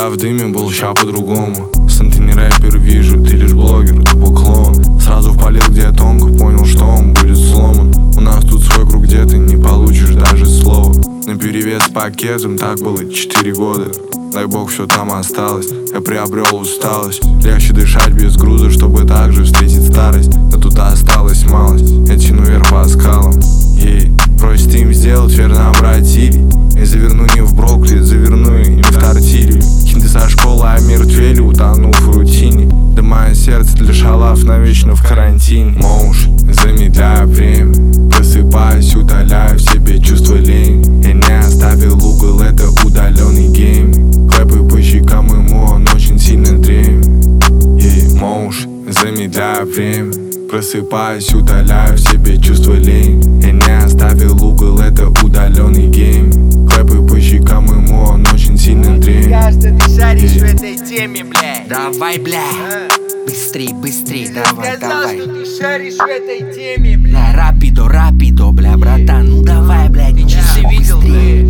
в дыме был, ща по-другому. Сын, ты не рэпер, вижу, ты лишь блогер, тупо клоун. Сразу впалил, где тонко, понял, что он будет сломан. У нас тут свой круг, где ты не получишь даже слова. Наперевес с пакетом, так было 4 года. Дай бог, все там осталось, я приобрел усталость. Легче дышать без груза, чтобы также встретить старость. Но тут осталась малость, я тяну вверх по скалам. Просит им сделать, верно обратили. Я заверну не в брокколи, заверну и не в тортилью. Хинты со школы омертвели, утонув в рутине. Да мое сердце для шалав навечно в карантине. Моушн, замедляю время, просыпаюсь, удаляю в себе чувство лени. Я не оставил угол, это удаленный гейм. Клэпы по щекам ему, он очень сильно дремит. Моушн, замедляю время, просыпаюсь, удаляю в себе чувство лени. Я не оставил угол, это удаленный гейм. Клэпы по щекам ему, он очень сильно дремит. Кажется, ты шаришь в этой теме, блядь. Давай, бля, быстрей, быстрей, давай, Сказал, давай. что ты шаришь в этой теме, блядь. Бля, рапидо, бля, братан, ну давай, блядь, ничего, быстрее.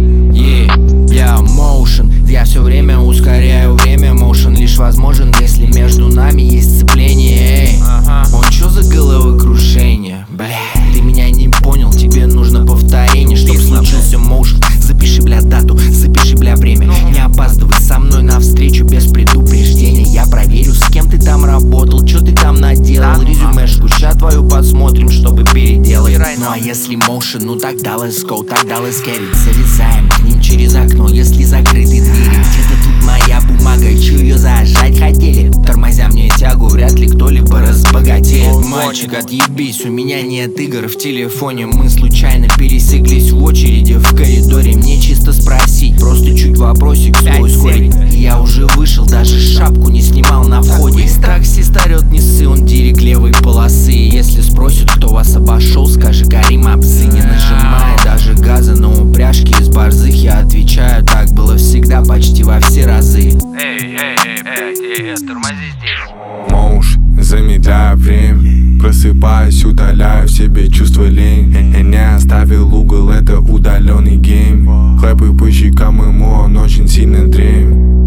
Я моушен, я все время ускоряю время. Моушен лишь возможен, если между нами есть сцепление. Он чё за головокружение? Бля, ты меня не понял, тебе нужно повторение, чтоб случился моушен. Запиши, бля, дату, запиши, бля, время. Не опаздывай со мной навстречу без предупреждения. Я проверю, с кем ты там работал, чё ты там наделал. Резюмешку, ща твою посмотрим, чтобы переделать. Ну а если моушен, ну тогда let's go, тогда let's get it. Залезаем к ним через окно, если закрыты двери. Где-то тут моя бумага, чё её зажать хотели? Тормозя мне тягу, вряд ли кто-либо разбогатеет. Мальчик, отъебись, у меня нет игр в телефоне. Мы случайно пересеклись в очереди в коридоре. Мне чисто спросить, просто чуть вопросик свой ускорить. Я уже вышел, даже шапку не снимал на входе. Таксист орёт, не ссы, он директ левой полосы. Если спросят, кто вас обошел, скажи Карим Абзы. Не нажимая даже газа на упряжки из борзых, я отвечаю, так было всегда почти во все разы. Тормози здесь. Моушн, замедляю время, просыпаюсь, удаляю в себе чувство лени. Я не оставил угол, это удаленный гейм. Клэпы по щекам ему, он очень сильно дремит.